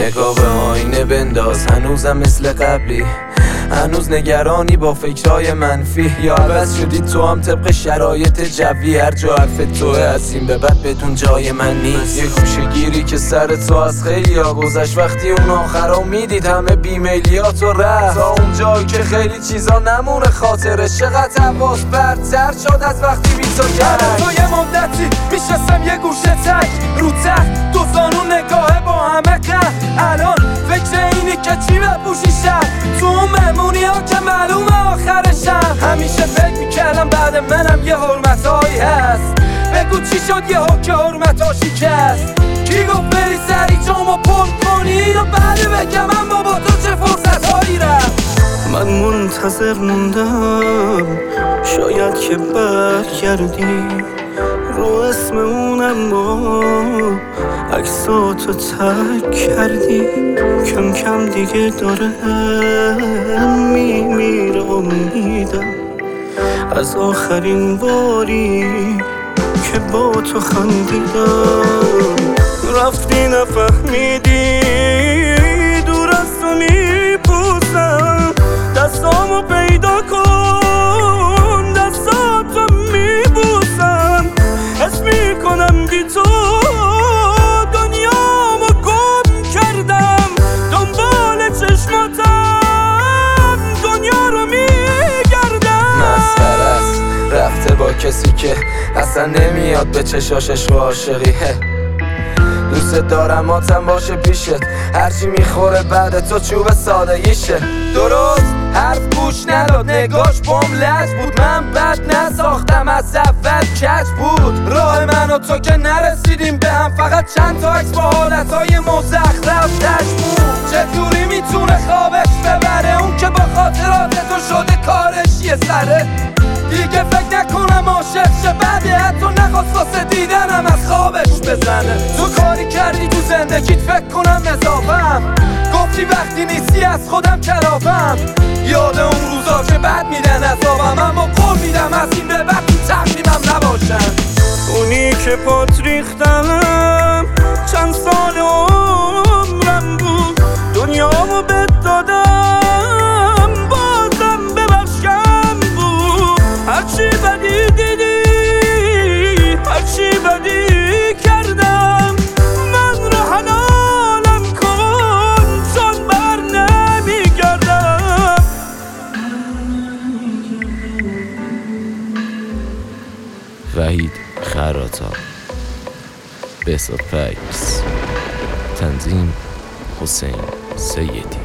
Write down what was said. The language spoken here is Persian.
نگاه به آینه بنداز، هنوزم مثل قبلی، هنوز نگرانی با فکرهای منفی، یا عوض شدی تو هم طبق شرایط جوی، هر جا حرف توه از این به بعد بدون جای من نیست. یه گوشه گیری که سر تو از خیلی ها گذشت، وقتی اون آخرا میدید همه بیمیلیات و رفت، تا اون جایی که خیلی چیزا نمونه خاطرش. چقدر حواس برتر شد از وقتی بی تو کردم. تو یه مدتی میشستم یه گوشه تک رو تخت، دو زانو نگاهه با همه قهر. الان فکر اینی که چی بپوشی شب تو اون مهمونی ها که معلومه آخرشم. همیشه فکر میکردم بعد منم یه حرمتایی هست، بگو چی شد یه ها که حرمتا شکست. کی گفت بری سری جامو پر کنی و بعد بگم اما با تو چه فرصت هایی رفت. من منتظر موندم شاید که برگردی رو اسم اون، اما عکساتو تک کردی. کم کم دیگه داره میمیره امیدم از آخرین باری که با تو خندیدم. رفتی نفهمیدی دور از تو میپوسم، دستامو پیدا کن دستاتو میبوسم. حس میکنم بی تو دنیامو گم کردم، دنبال چشماتم دنیا رو میگردم. مسخره است رفته با کسی که اصلا نمیاد به چشاش عشق و عاشقی. دوست دارم آتم باشه پیشت، هرچی میخوره بعد تو چوب سادگیشه. درست حرف گوش نداد، نگاش بام لج بود. من بد نساختم از اول کج بود. راه من و تو که نرسیدیم به هم، فقط چند تا عکس با حالتهای مزخرف تش بود. چطوری میتونه خوابش ببره اون که با خاطرات تو شده کارش یه سره. دیگه فکر نکنم عاشق شه بعد حتی نخواست واسه دیدنم از خوابش بزنه. تو کاری کردی تو زندگیت فکر کنم اضافم، گفتی وقتی نیستی از خودم کلافم. یاد اون روزا که بد میدن عذابم، اما قول میدم از این به بعد تو تقریبم نباشم. اونی که پات ریختم چند سال عمرم بود، دنیامو بهت دادم بازم ببخش کم بود. هرچی بدی دیدی هرچی بدی کردم، من رو حلالم کن چون بر نمیگردم. وحید خراتا، بهزاد فیکس، تنظیم حسین سیدی.